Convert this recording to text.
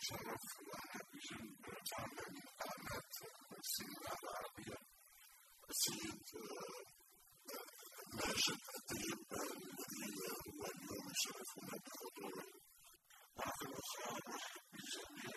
يتصرف فعلا إعلانات السينما العربية السيد ماجد الطيب الذي هو اليوم يشرفنا بحضوره. مرة أخرى نرحب بجميع